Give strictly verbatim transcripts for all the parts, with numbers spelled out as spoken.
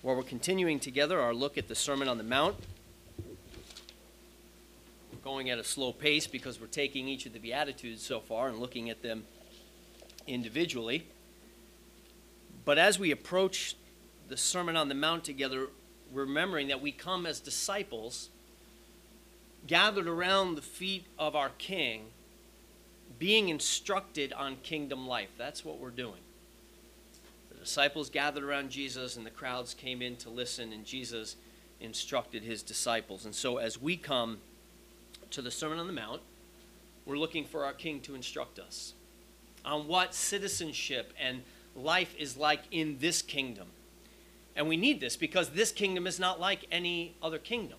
Well, we're continuing together our look at the Sermon on the Mount. We're going at a slow pace because we're taking each of the Beatitudes so far and looking at them individually. But as we approach the Sermon on the Mount together, we're remembering that we come as disciples gathered around the feet of our King, being instructed on kingdom life. That's what we're doing. The disciples gathered around Jesus, and the crowds came in to listen, and Jesus instructed his disciples. And so as we come to the Sermon on the Mount, we're looking for our King to instruct us on what citizenship and life is like in this kingdom. And we need this because this kingdom is not like any other kingdom.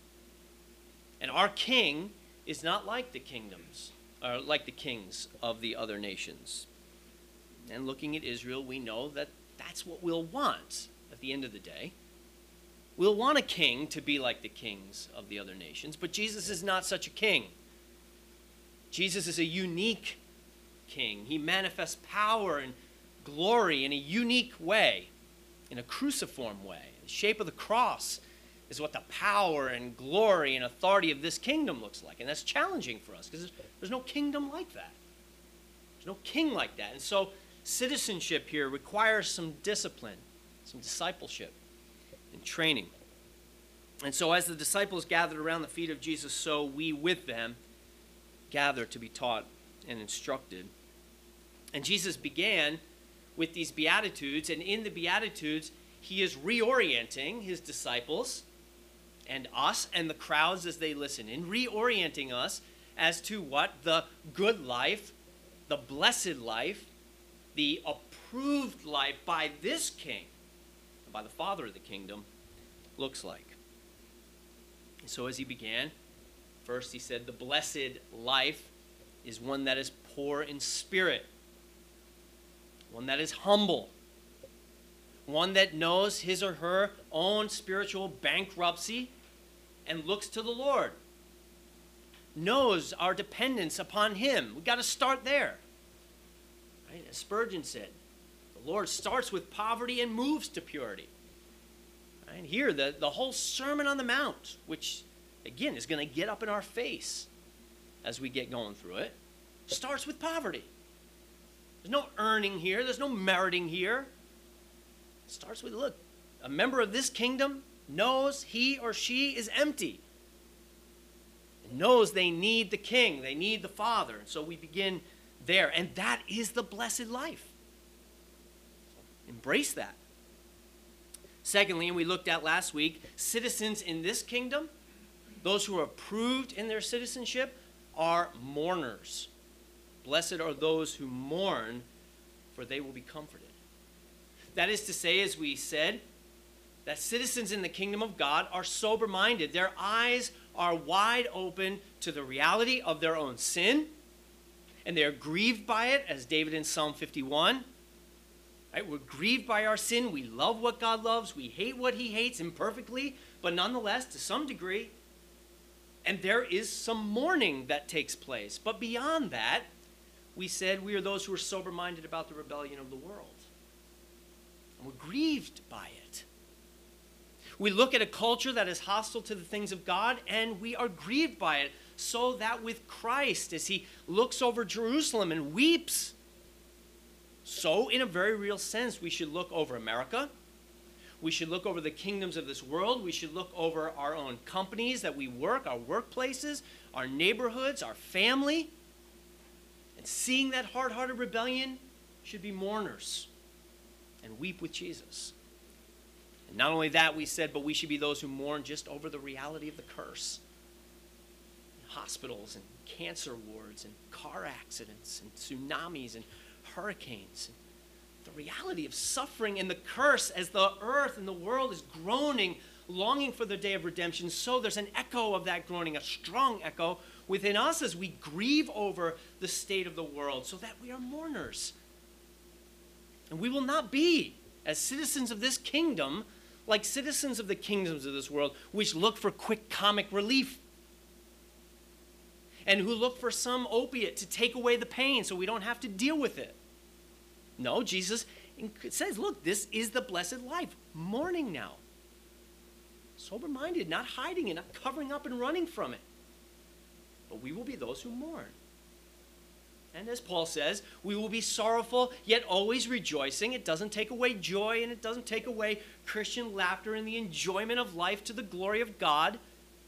And our King is not like the kingdoms, or like the kings of the other nations. And looking at Israel, we know that that's what we'll want at the end of the day. We'll want a king to be like the kings of the other nations, but Jesus is not such a king. Jesus is a unique king. He manifests power and glory in a unique way, in a cruciform way. The shape of the cross is what the power and glory and authority of this kingdom looks like, and that's challenging for us because there's, there's no kingdom like that. There's no king like that. And so citizenship here requires some discipline, some discipleship and training. And so as the disciples gathered around the feet of Jesus, so we with them gather to be taught and instructed. And Jesus began with these Beatitudes, and in the Beatitudes, he is reorienting his disciples and us and the crowds as they listen, in reorienting us as to what the good life, the blessed life, the approved life by this king, by the Father of the kingdom, looks like. And so as he began, first he said, the blessed life is one that is poor in spirit, one that is humble, one that knows his or her own spiritual bankruptcy and looks to the Lord, knows our dependence upon him. We've got to start there. Right? As Spurgeon said, the Lord starts with poverty and moves to purity. Right? Here, the, the whole Sermon on the Mount, which, again, is going to get up in our face as we get going through it, starts with poverty. There's no earning here. There's no meriting here. It starts with, look, a member of this kingdom knows he or she is empty. And knows they need the king. They need the Father. And so we begin there. And that is the blessed life. Embrace that. Secondly, and we looked at last week, citizens in this kingdom, those who are approved in their citizenship, are mourners. Blessed are those who mourn, for they will be comforted. That is to say, as we said, that citizens in the kingdom of God are sober-minded. Their eyes are wide open to the reality of their own sin, and they are grieved by it, as David in Psalm fifty-one. Right? We're grieved by our sin. We love what God loves. We hate what he hates imperfectly, but nonetheless, to some degree. And there is some mourning that takes place. But beyond that, we said we are those who are sober-minded about the rebellion of the world. And we're grieved by it. We look at a culture that is hostile to the things of God, and we are grieved by it, so that with Christ, as he looks over Jerusalem and weeps, so in a very real sense, we should look over America. We should look over the kingdoms of this world. We should look over our own companies that we work, our workplaces, our neighborhoods, our family. And seeing that hard-hearted rebellion, should be mourners and weep with Jesus. And not only that, we said, but we should be those who mourn just over the reality of the curse. In hospitals and cancer wards and car accidents and tsunamis and hurricanes. And the reality of suffering and the curse as the earth and the world is groaning, longing for the day of redemption. So there's an echo of that groaning, a strong echo within us as we grieve over the state of the world, so that we are mourners. And we will not be, as citizens of this kingdom, like citizens of the kingdoms of this world, which look for quick comic relief and who look for some opiate to take away the pain so we don't have to deal with it. No, Jesus It says, look, this is the blessed life. Mourning now. Sober-minded, not hiding it, not covering up and running from it. But we will be those who mourn. And as Paul says, we will be sorrowful, yet always rejoicing. It doesn't take away joy, and it doesn't take away Christian laughter and the enjoyment of life to the glory of God,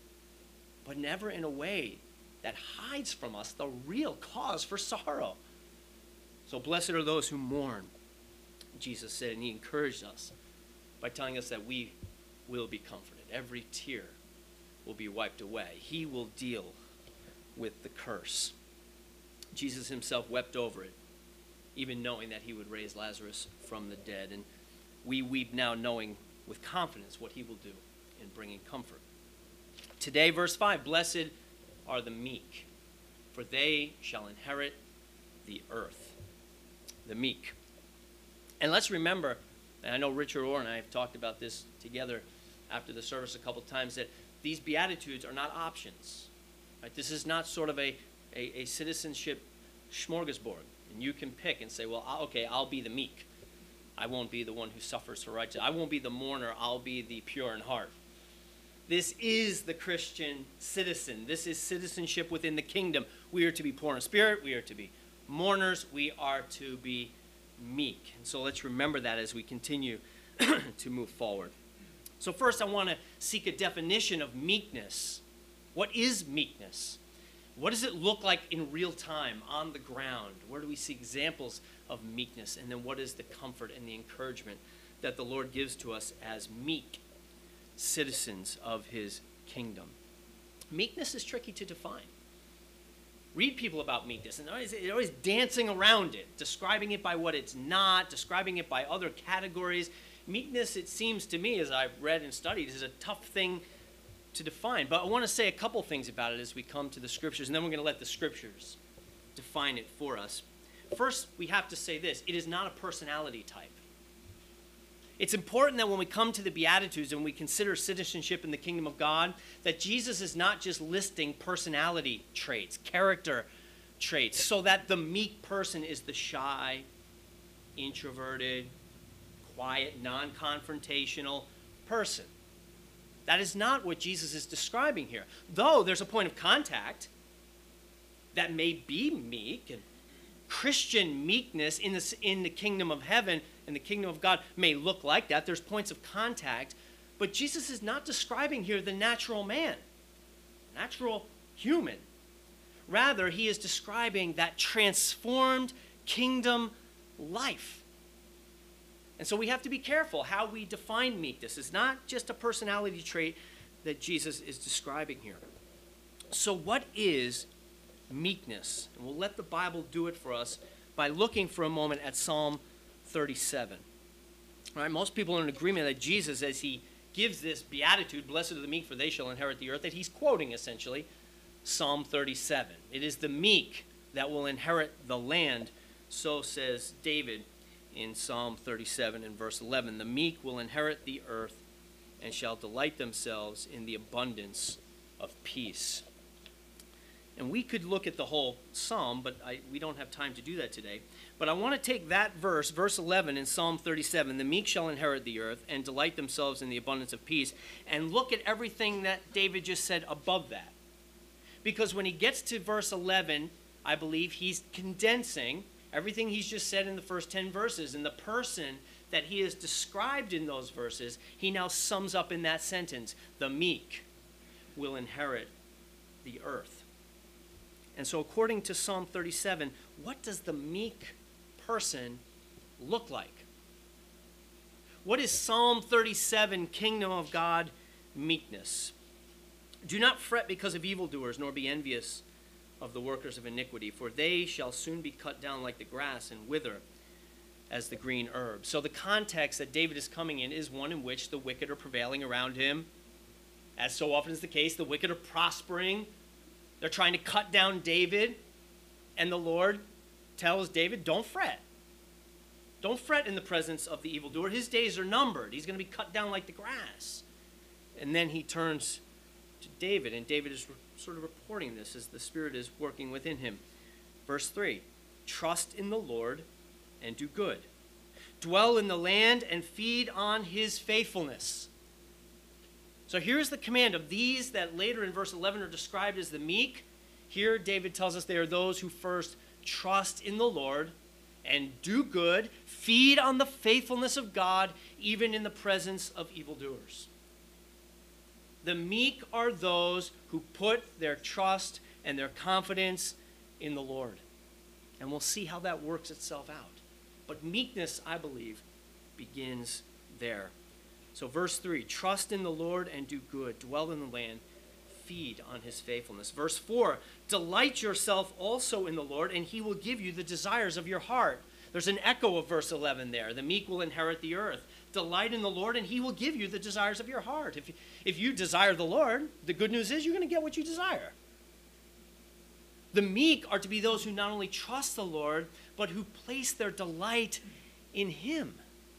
but never in a way that hides from us the real cause for sorrow. So blessed are those who mourn, Jesus said, and he encouraged us by telling us that we will be comforted. Every tear will be wiped away. He will deal with the curse. Jesus himself wept over it, even knowing that he would raise Lazarus from the dead. And we weep now knowing with confidence what he will do in bringing comfort. Today, verse five, blessed are the meek, for they shall inherit the earth. The meek. And let's remember, and I know Richard Orr and I have talked about this together after the service a couple times, that these Beatitudes are not options. Right? This is not sort of a, a, a citizenship smorgasbord. And you can pick and say, well, I'll, okay, I'll be the meek. I won't be the one who suffers for righteousness. I won't be the mourner. I'll be the pure in heart. This is the Christian citizen. This is citizenship within the kingdom. We are to be poor in spirit. We are to be mourners. We are to be meek. And so let's remember that as we continue to move forward. So first I want to seek a definition of meekness. What is meekness? What does it look like in real time, on the ground? Where do we see examples of meekness? And then what is the comfort and the encouragement that the Lord gives to us as meek citizens of his kingdom? Meekness is tricky to define. Read people about meekness, and they're always, they're always dancing around it, describing it by what it's not, describing it by other categories. Meekness, it seems to me, as I've read and studied, is a tough thing to define. But I want to say a couple things about it as we come to the scriptures, and then we're going to let the scriptures define it for us. First, we have to say this. It is not a personality type. It's important that when we come to the Beatitudes and we consider citizenship in the kingdom of God, that Jesus is not just listing personality traits, character traits, so that the meek person is the shy, introverted, quiet, non-confrontational person. That is not what Jesus is describing here. Though there's a point of contact that may be meek, and Christian meekness in the, in the kingdom of heaven and the kingdom of God may look like that. There's points of contact. But Jesus is not describing here the natural man, natural human. Rather, he is describing that transformed kingdom life. And so we have to be careful how we define meekness. It's not just a personality trait that Jesus is describing here. So what is meekness? And we'll let the Bible do it for us by looking for a moment at Psalm thirty-seven. All right, most people are in agreement that Jesus, as he gives this beatitude, blessed are the meek, for they shall inherit the earth, that he's quoting essentially Psalm thirty-seven. It is the meek that will inherit the land, so says David in Psalm thirty-seven and verse eleven. The meek will inherit the earth and shall delight themselves in the abundance of peace. And we could look at the whole psalm, but I, we don't have time to do that today. But I want to take that verse, verse eleven in Psalm thirty-seven, the meek shall inherit the earth and delight themselves in the abundance of peace, and look at everything that David just said above that. Because when he gets to verse eleven, I believe he's condensing everything he's just said in the first ten verses, and the person that he has described in those verses, he now sums up in that sentence, the meek will inherit the earth. And so according to Psalm thirty-seven, what does the meek person look like? What is Psalm thirty-seven, kingdom of God meekness? Do not fret because of evildoers, nor be envious of the workers of iniquity, for they shall soon be cut down like the grass and wither as the green herb. So the context that David is coming in is one in which the wicked are prevailing around him. As so often is the case, the wicked are prospering. They're trying to cut down David, and the Lord tells David, don't fret. Don't fret in the presence of the evildoer. His days are numbered. He's going to be cut down like the grass. And then he turns to David, and David is re- sort of reporting this as the Spirit is working within him. Verse three, trust in the Lord and do good. dwell in the land, and feed on his faithfulness. So here's the command of these that later in verse eleven are described as the meek. Here David tells us they are those who first trust in the Lord and do good, feed on the faithfulness of God, even in the presence of evildoers. The meek are those who put their trust and their confidence in the Lord. And we'll see how that works itself out. But meekness, I believe, begins there. So verse three, trust in the Lord and do good, dwell in the land, feed on his faithfulness. Verse four, delight yourself also in the Lord, and he will give you the desires of your heart. There's an echo of verse eleven there. The meek will inherit the earth. Delight in the Lord, and he will give you the desires of your heart. If, if you desire the Lord, the good news is you're going to get what you desire. The meek are to be those who not only trust the Lord, but who place their delight in him.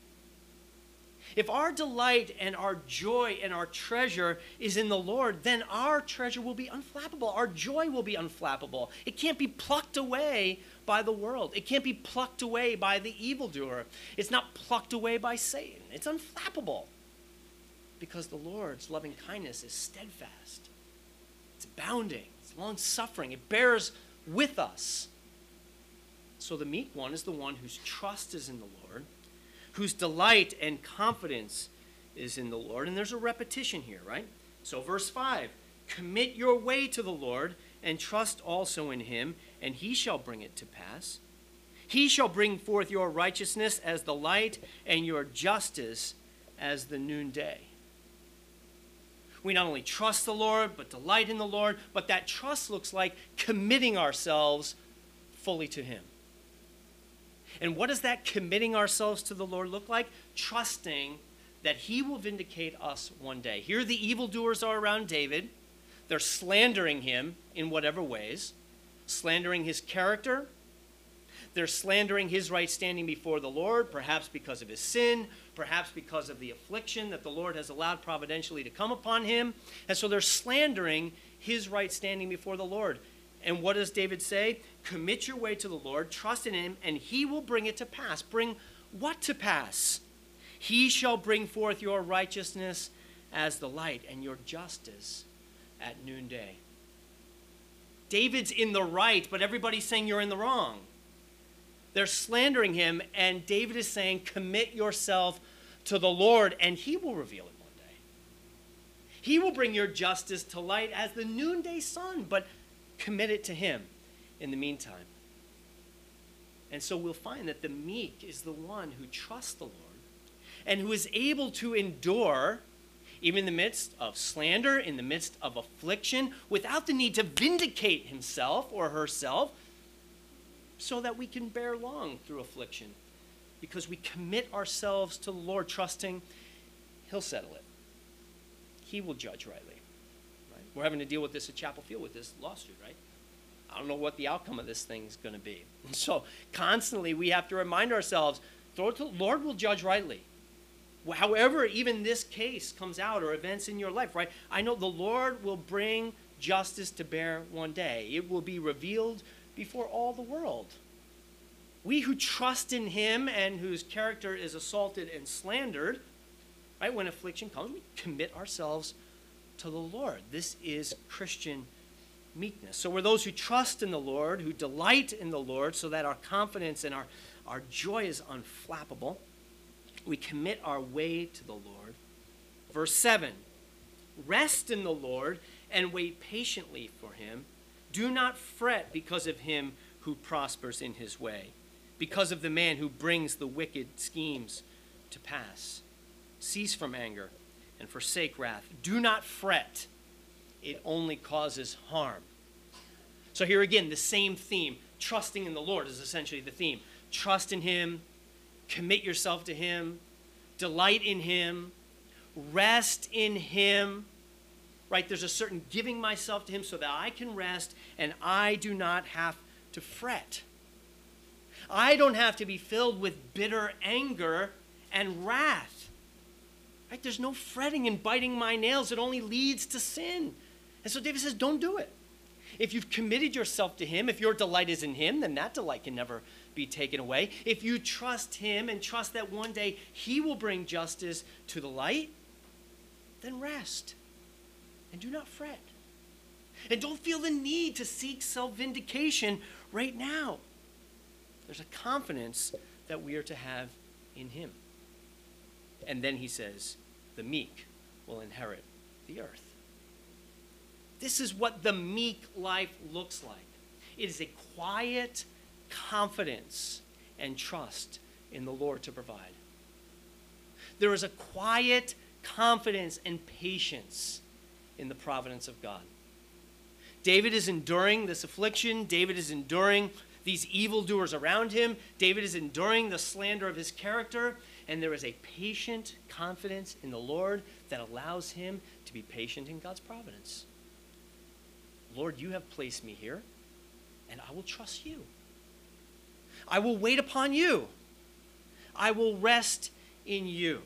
If our delight and our joy and our treasure is in the Lord, then our treasure will be unflappable. Our joy will be unflappable. It can't be plucked away by the world. It can't be plucked away by the evildoer. It's not plucked away by Satan. It's unflappable because the Lord's loving kindness is steadfast. It's abounding. It's long-suffering. It bears with us. So the meek one is the one whose trust is in the Lord, whose delight and confidence is in the Lord. And there's a repetition here, right? So verse five, commit your way to the Lord and trust also in him, and he shall bring it to pass. He shall bring forth your righteousness as the light and your justice as the noonday. We not only trust the Lord, but delight in the Lord, but that trust looks like committing ourselves fully to him. And what does that committing ourselves to the Lord look like? Trusting that he will vindicate us one day. Here the evildoers are around David. They're slandering him in whatever ways, slandering his character. They're slandering his right standing before the Lord, perhaps because of his sin, perhaps because of the affliction that the Lord has allowed providentially to come upon him. And so they're slandering his right standing before the Lord. And what does David say? Commit your way to the Lord, trust in him, and he will bring it to pass. Bring what to pass? He shall bring forth your righteousness as the light and your justice at noonday. David's in the right, but everybody's saying you're in the wrong. They're slandering him, and David is saying, commit yourself to the Lord, and he will reveal it one day. He will bring your justice to light as the noonday sun, but commit it to him in the meantime. And so we'll find that the meek is the one who trusts the Lord and who is able to endure even in the midst of slander, in the midst of affliction, without the need to vindicate himself or herself, so that we can bear long through affliction, because we commit ourselves to the Lord, trusting he'll settle it. He will judge rightly. Right? We're having to deal with this at Chapel Field with this lawsuit, right? I don't know what the outcome of this thing is going to be. And so constantly we have to remind ourselves, the Lord will judge rightly. However, even this case comes out or events in your life, right? I know the Lord will bring justice to bear one day. It will be revealed before all the world. We who trust in him and whose character is assaulted and slandered, right, when affliction comes, we commit ourselves to the Lord. This is Christian meekness. So we're those who trust in the Lord, who delight in the Lord, so that our confidence and our, our joy is unflappable. We commit our way to the Lord. Verse seven, rest in the Lord and wait patiently for him. Do not fret because of him who prospers in his way, because of the man who brings the wicked schemes to pass. Cease from anger and forsake wrath. Do not fret. It only causes harm. So here again, the same theme. Trusting in the Lord is essentially the theme. Trust in him. Commit yourself to him. Delight in him. Rest in him. Right? There's a certain giving myself to him so that I can rest and I do not have to fret. I don't have to be filled with bitter anger and wrath. Right? There's no fretting and biting my nails. It only leads to sin. And so David says, don't do it. If you've committed yourself to him, if your delight is in him, then that delight can never be taken away, if you trust him and trust that one day he will bring justice to the light, then rest and do not fret. And don't feel the need to seek self-vindication right now. There's a confidence that we are to have in him. And then he says, the meek will inherit the earth. This is what the meek life looks like. It is a quiet confidence and trust in the Lord to provide. There is a quiet confidence and patience in the providence of God. David is enduring this affliction. David is enduring these evildoers around him. David is enduring the slander of his character. And there is a patient confidence in the Lord that allows him to be patient in God's providence. Lord, you have placed me here, and I will trust you. I will wait upon you. I will rest in you.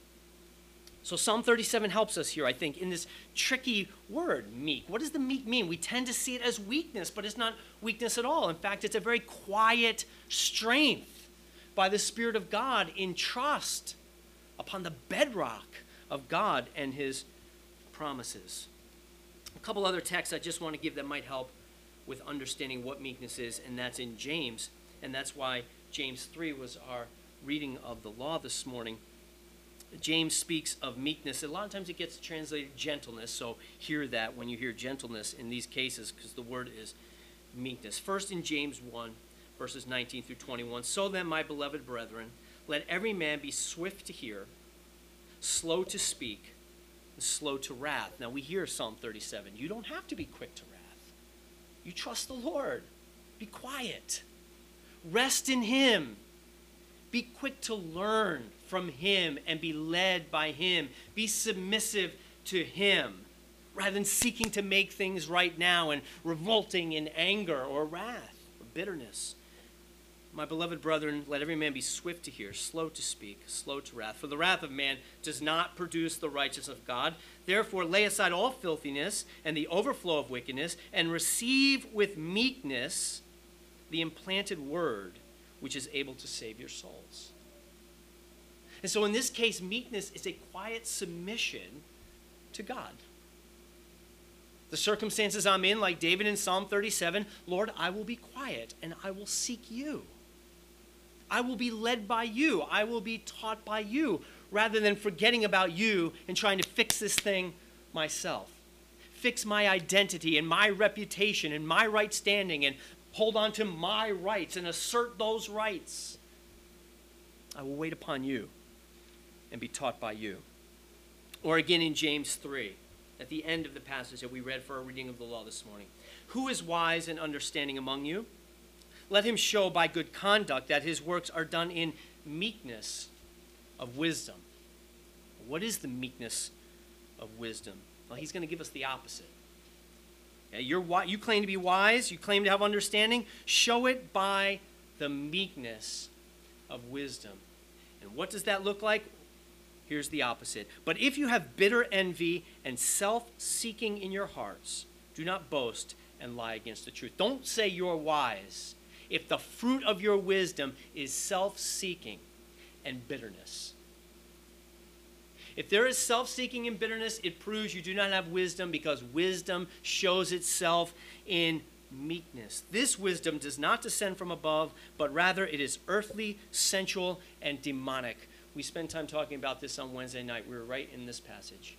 So Psalm thirty-seven helps us here, I think, in this tricky word, meek. What does the meek mean? We tend to see it as weakness, but it's not weakness at all. In fact, it's a very quiet strength by the Spirit of God in trust upon the bedrock of God and his promises. A couple other texts I just want to give that might help with understanding what meekness is, and that's in James, and that's why James three was our reading of the law this morning. James speaks of meekness. A lot of times it gets translated gentleness, so hear that when you hear gentleness in these cases, because the word is meekness. First in James one, verses nineteen through twenty-one, so then, my beloved brethren, let every man be swift to hear, slow to speak, and slow to wrath. Now we hear Psalm thirty-seven. You don't have to be quick to wrath. You trust the Lord. Be quiet. Rest in him. Be quick to learn from him and be led by him. Be submissive to him rather than seeking to make things right now and revolting in anger or wrath or bitterness. My beloved brethren, let every man be swift to hear, slow to speak, slow to wrath. For the wrath of man does not produce the righteousness of God. Therefore, lay aside all filthiness and the overflow of wickedness, and receive with meekness the implanted word, which is able to save your souls. And so in this case, meekness is a quiet submission to God. The circumstances I'm in, like David in Psalm thirty-seven, Lord, I will be quiet and I will seek you. I will be led by you. I will be taught by you, rather than forgetting about you and trying to fix this thing myself. Fix my identity and my reputation and my right standing and hold on to my rights and assert those rights. I will wait upon you and be taught by you. Or again in James three, at the end of the passage that we read for our reading of the law this morning. Who is wise and understanding among you? Let him show by good conduct that his works are done in meekness of wisdom. What is the meekness of wisdom? Well, he's going to give us the opposite. Yeah, you're, you claim to be wise, you claim to have understanding, show it by the meekness of wisdom. And what does that look like? Here's the opposite. But if you have bitter envy and self-seeking in your hearts, do not boast and lie against the truth. Don't say you're wise if the fruit of your wisdom is self-seeking and bitterness. If there is self-seeking and bitterness, it proves you do not have wisdom, because wisdom shows itself in meekness. This wisdom does not descend from above, but rather it is earthly, sensual, and demonic. We spent time talking about this on Wednesday night. We were right in this passage.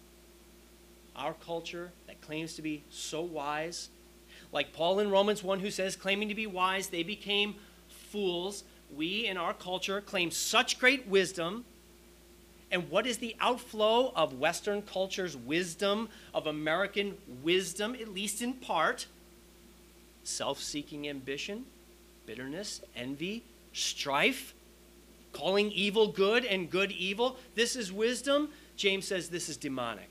Our culture that claims to be so wise, like Paul in Romans one, who says, claiming to be wise, they became fools. We in our culture claim such great wisdom. And what is the outflow of Western culture's wisdom, of American wisdom, at least in part? Self-seeking ambition, bitterness, envy, strife, calling evil good and good evil. This is wisdom. James says this is demonic.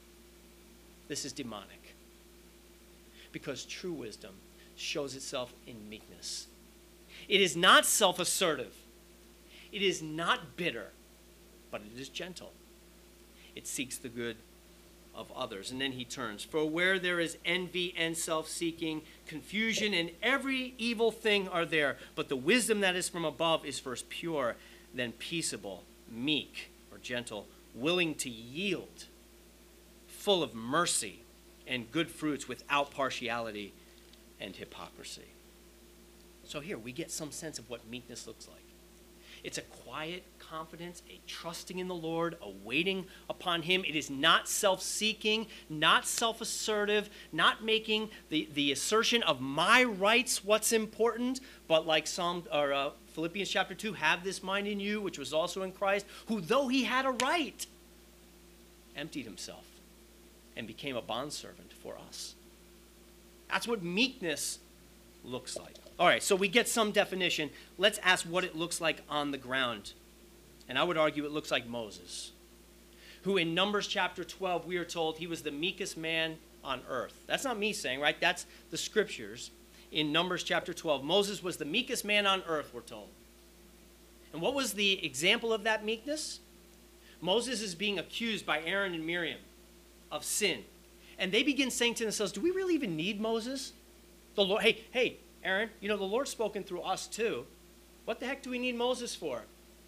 This is demonic. Because true wisdom shows itself in meekness. It is not self-assertive. It is not bitter, but it is gentle. It seeks the good of others. And then he turns, for where there is envy and self-seeking, confusion and every evil thing are there. But the wisdom that is from above is first pure, then peaceable, meek or gentle, willing to yield, full of mercy and good fruits, without partiality and hypocrisy. So here we get some sense of what meekness looks like. It's a quiet confidence, a trusting in the Lord, a waiting upon him. It is not self-seeking, not self-assertive, not making the, the assertion of my rights what's important, but like Psalm or uh, Philippians chapter two, have this mind in you, which was also in Christ, who though he had a right, emptied himself and became a bondservant for us. That's what meekness looks like. All right, so we get some definition. Let's ask what it looks like on the ground. And I would argue it looks like Moses, who in Numbers chapter twelve, we are told he was the meekest man on earth. That's not me saying, right? That's the scriptures in Numbers chapter twelve. Moses was the meekest man on earth, we're told. And what was the example of that meekness? Moses is being accused by Aaron and Miriam of sin. And they begin saying to themselves, do we really even need Moses? The Lord, hey, hey, Aaron, you know, the Lord's spoken through us too. What the heck do we need Moses for?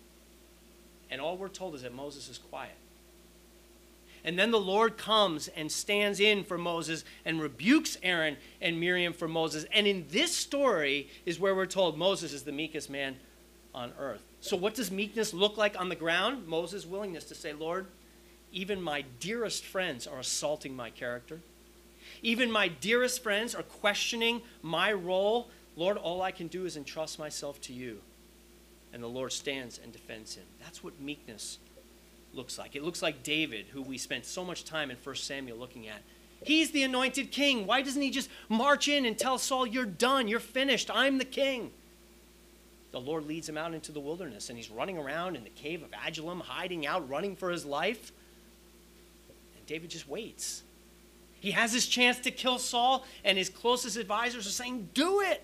And all we're told is that Moses is quiet. And then the Lord comes and stands in for Moses and rebukes Aaron and Miriam for Moses. And in this story is where we're told Moses is the meekest man on earth. So what does meekness look like on the ground? Moses' willingness to say, Lord, even my dearest friends are assaulting my character. Even my dearest friends are questioning my role. Lord, all I can do is entrust myself to you. And the Lord stands and defends him. That's what meekness looks like. It looks like David, who we spent so much time in First Samuel looking at. He's the anointed king. Why doesn't he just march in and tell Saul, you're done, you're finished, I'm the king? The Lord leads him out into the wilderness, and he's running around in the cave of Adullam, hiding out, running for his life. And David just waits. He has his chance to kill Saul, and his closest advisors are saying, do it.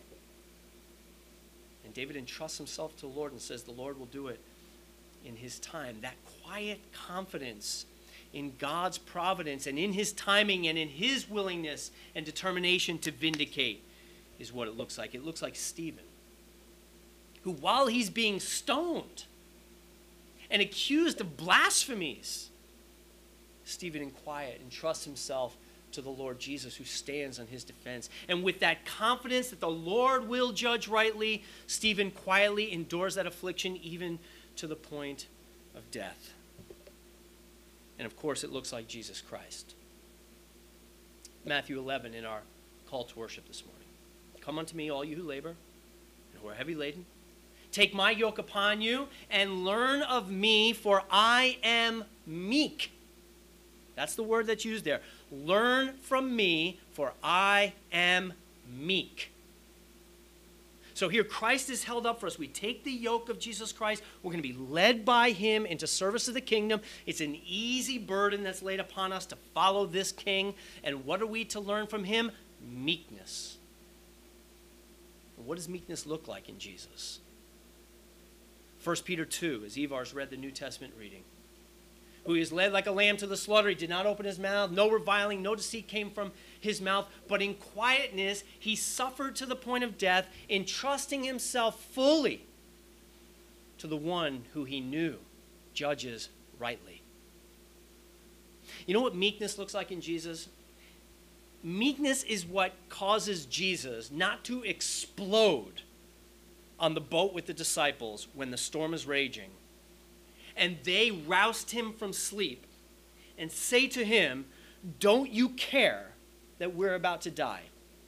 And David entrusts himself to the Lord and says, the Lord will do it in his time. That quiet confidence in God's providence and in his timing and in his willingness and determination to vindicate is what it looks like. It looks like Stephen, who while he's being stoned and accused of blasphemies, Stephen in quiet entrusts himself to the Lord Jesus, who stands on his defense. And with that confidence that the Lord will judge rightly, Stephen quietly endures that affliction even to the point of death. And of course, it looks like Jesus Christ. Matthew eleven in our call to worship this morning. Come unto me, all you who labor and who are heavy laden. Take my yoke upon you and learn of me, for I am meek. That's the word that's used there. Learn from me, for I am meek. So here Christ is held up for us. We take the yoke of Jesus Christ. We're going to be led by him into service of the kingdom. It's an easy burden that's laid upon us to follow this king. And what are we to learn from him? Meekness. And what does meekness look like in Jesus? First Peter two, as Ivar's read the New Testament reading. Who is led like a lamb to the slaughter. He did not open his mouth. No reviling, no deceit came from his mouth. But in quietness, he suffered to the point of death, entrusting himself fully to the one who he knew judges rightly. You know what meekness looks like in Jesus? Meekness is what causes Jesus not to explode on the boat with the disciples when the storm is raging, and they roused him from sleep and say to him, don't you care that we're about to die?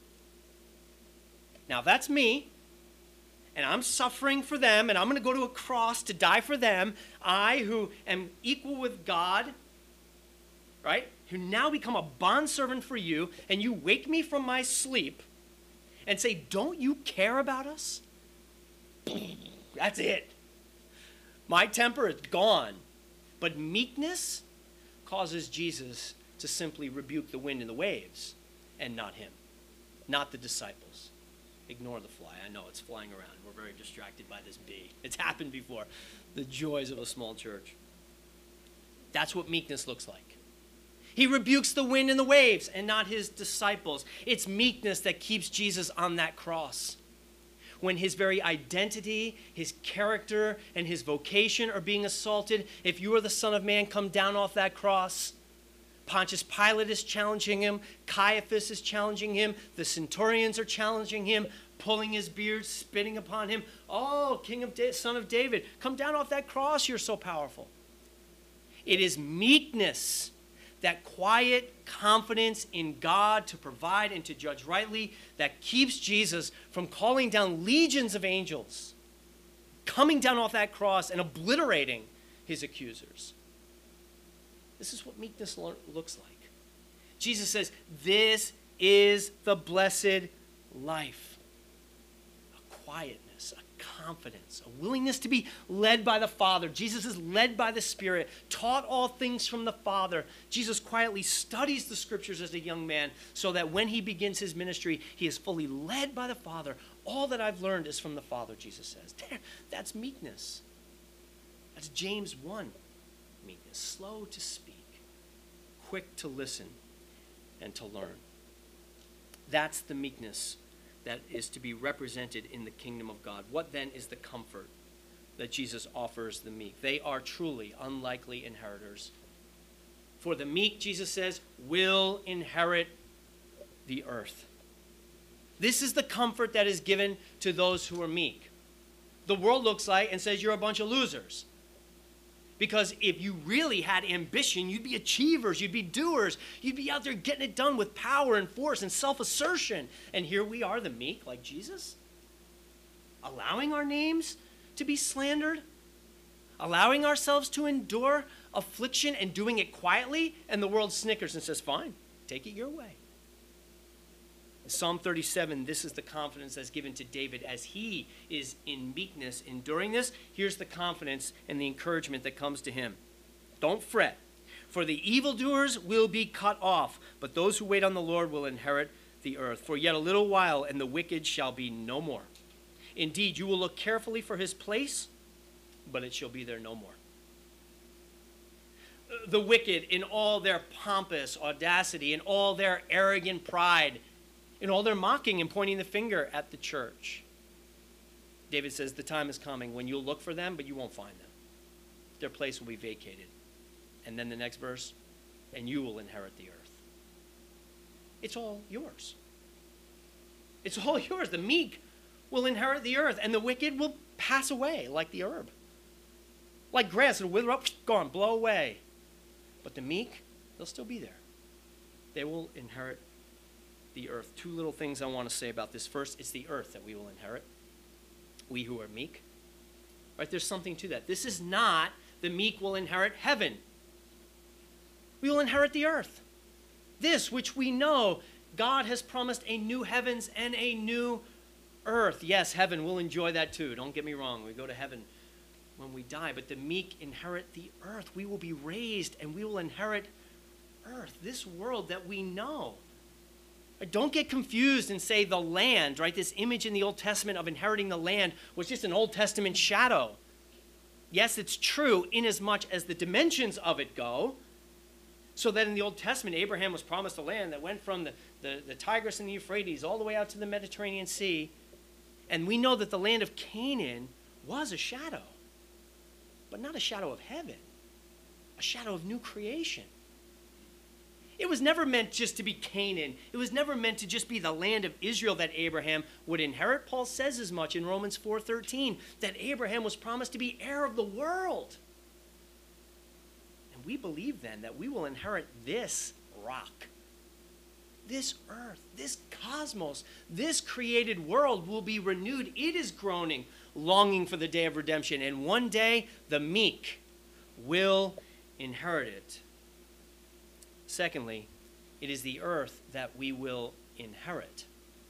Now that's me, and I'm suffering for them, and I'm going to go to a cross to die for them. I, who am equal with God, right, who now become a bondservant for you, and you wake me from my sleep and say, don't you care about us? That's it. My temper is gone. But meekness causes Jesus to simply rebuke the wind and the waves, and not him, not the disciples. Ignore the fly. I know it's flying around. We're very distracted by this bee. It's happened before. The joys of a small church. That's what meekness looks like. He rebukes the wind and the waves and not his disciples. It's meekness that keeps Jesus on that cross. When his very identity, his character, and his vocation are being assaulted, if you are the Son of Man, come down off that cross. Pontius Pilate is challenging him. Caiaphas is challenging him. The centurions are challenging him, pulling his beard, spitting upon him. Oh, King of Da- Son of David, come down off that cross. You're so powerful. It is meekness, that quiet confidence in God to provide and to judge rightly, that keeps Jesus from calling down legions of angels, coming down off that cross and obliterating his accusers. This is what meekness lo- looks like. Jesus says, this is the blessed life. A quietness, a confidence, a willingness to be led by the Father. Jesus is led by the Spirit, taught all things from the Father. Jesus quietly studies the Scriptures as a young man so that when he begins his ministry, he is fully led by the Father. All that I've learned is from the Father, Jesus says. That's meekness. That's James one meekness. Slow to speak, quick to listen, and to learn. That's the meekness that is to be represented in the kingdom of God. What then is the comfort that Jesus offers the meek? They are truly unlikely inheritors. For the meek, Jesus says, will inherit the earth. This is the comfort that is given to those who are meek. The world looks like and says you're a bunch of losers. Because if you really had ambition, you'd be achievers, you'd be doers, you'd be out there getting it done with power and force and self-assertion. And here we are, the meek, like Jesus, allowing our names to be slandered, allowing ourselves to endure affliction and doing it quietly, and the world snickers and says, fine, take it your way. In Psalm thirty-seven, this is the confidence that's given to David as he is in meekness enduring this. Here's the confidence and the encouragement that comes to him. Don't fret, for the evildoers will be cut off, but those who wait on the Lord will inherit the earth. For yet a little while, and the wicked shall be no more. Indeed, you will look carefully for his place, but it shall be there no more. The wicked, in all their pompous audacity, in all their arrogant pride, in all their mocking and pointing the finger at the church, David says the time is coming when you'll look for them, but you won't find them. Their place will be vacated. And then the next verse, and you will inherit the earth. It's all yours. It's all yours. The meek will inherit the earth, and the wicked will pass away like the herb. Like grass, it'll wither up, gone, blow away. But the meek, they'll still be there. They will inherit the earth. Two little things I want to say about this. First, it's the earth that we will inherit. We who are meek. Right? There's something to that. This is not the meek will inherit heaven. We will inherit the earth. This, which we know, God has promised a new heavens and a new earth. Yes, heaven, we'll enjoy that too. Don't get me wrong. We go to heaven when we die. But the meek inherit the earth. We will be raised and we will inherit earth. This world that we know. Don't get confused and say the land, right? This image in the Old Testament of inheriting the land was just an Old Testament shadow. Yes, it's true inasmuch as the dimensions of it go. So that in the Old Testament, Abraham was promised a land that went from the, the, the Tigris and the Euphrates all the way out to the Mediterranean Sea. And we know that the land of Canaan was a shadow, but not a shadow of heaven, a shadow of new creation. It was never meant just to be Canaan. It was never meant to just be the land of Israel that Abraham would inherit. Paul says as much in Romans four thirteen, that Abraham was promised to be heir of the world. And we believe then that we will inherit this rock, this earth, this cosmos, this created world will be renewed. It is groaning, longing for the day of redemption. And one day, the meek will inherit it. Secondly, it is the earth that we will inherit.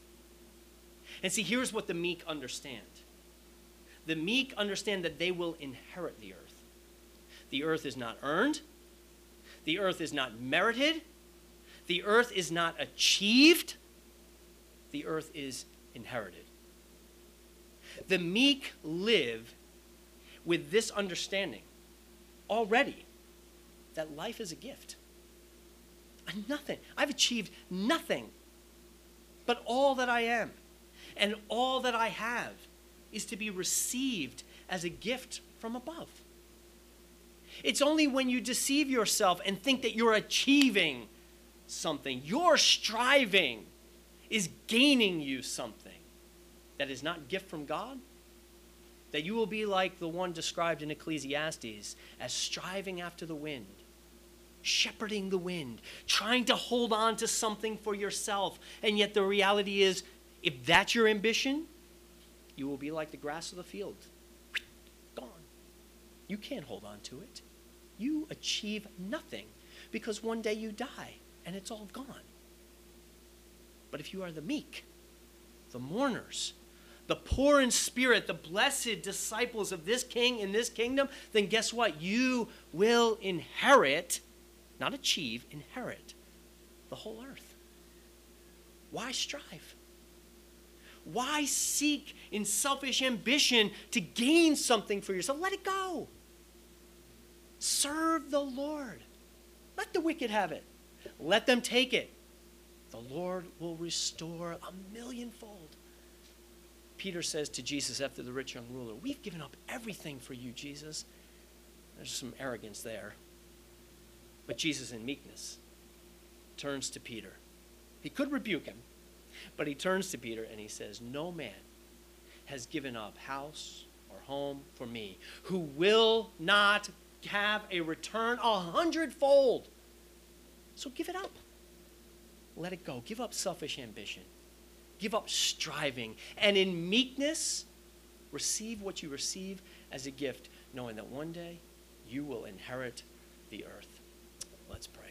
And see, here's what the meek understand. The meek understand that they will inherit the earth. The earth is not earned. The earth is not merited. The earth is not achieved. The earth is inherited. The meek live with this understanding already, that life is a gift. Nothing. I've achieved nothing. But all that I am and all that I have is to be received as a gift from above. It's only when you deceive yourself and think that you're achieving something, your striving is gaining you something that is not gift from God, that you will be like the one described in Ecclesiastes as striving after the wind, shepherding the wind, trying to hold on to something for yourself. And yet the reality is, if that's your ambition, you will be like the grass of the field. Gone. You can't hold on to it. You achieve nothing because one day you die and it's all gone. But if you are the meek, the mourners, the poor in spirit, the blessed disciples of this king in this kingdom, then guess what? You will inherit, not achieve, inherit the whole earth. Why strive? Why seek in selfish ambition to gain something for yourself? Let it go. Serve the Lord. Let the wicked have it. Let them take it. The Lord will restore a millionfold. Peter says to Jesus after the rich young ruler, we've given up everything for you, Jesus. There's some arrogance there. But Jesus in meekness turns to Peter. He could rebuke him, but he turns to Peter and he says, no man has given up house or home for me who will not have a return a hundredfold. So give it up. Let it go. Give up selfish ambition. Give up striving. And in meekness, receive what you receive as a gift, knowing that one day you will inherit the earth. Let's pray.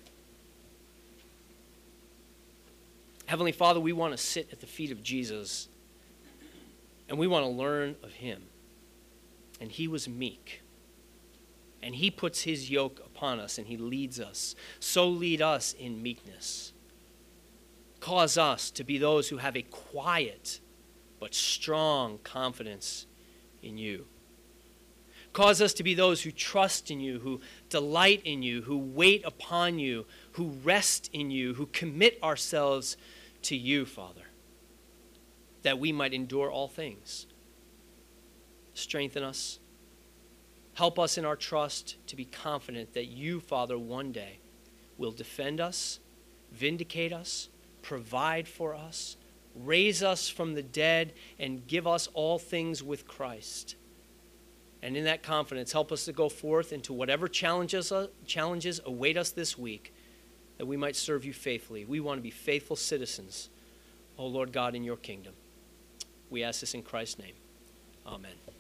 Heavenly Father, we want to sit at the feet of Jesus, and we want to learn of him. And he was meek. And he puts his yoke upon us, and he leads us. So lead us in meekness. Cause us to be those who have a quiet but strong confidence in you. Cause us to be those who trust in you, who delight in you, who wait upon you, who rest in you, who commit ourselves to you, Father, that we might endure all things. Strengthen us. Help us in our trust to be confident that you, Father, one day will defend us, vindicate us, provide for us, raise us from the dead, and give us all things with Christ. And in that confidence, help us to go forth into whatever challenges, uh, challenges await us this week, that we might serve you faithfully. We want to be faithful citizens, O Lord God, in your kingdom. We ask this in Christ's name. Amen.